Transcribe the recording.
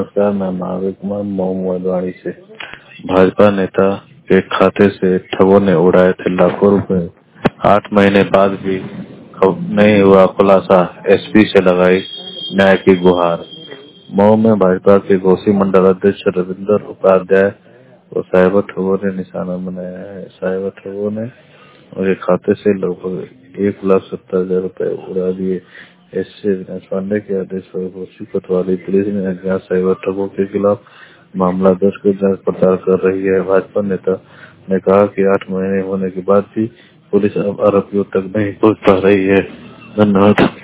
नमस्कार, मैं महावीर कुमार मऊ मोहनवाड़ी से। भाजपा नेता के खाते से ठगों ने उड़ाए थे लाखों रुपए। 8 महीने बाद भी नहीं हुआ खुलासा। एसपी से लगाई न्याय की गुहार। मऊ में भाजपा के घोसी मंडल अध्यक्ष रविंदर उपाध्याय को साइबर ठगों ने निशाना बनाया है। साइबर ठगों ने उनके खाते से लगभग 1,70,000 रुपए उड़ा दिए। एसपी विनाश पांडे के आदेश पर घोसी कोतवाली पुलिस ने अज्ञात साइबर ठगों के खिलाफ मामला दर्ज कर जांच पड़ताल कर रही है। भाजपा नेता ने कहा कि 8 महीने होने के बाद भी पुलिस अब आरोपियों तक नहीं पहुंच पा रही है। धन्यवाद।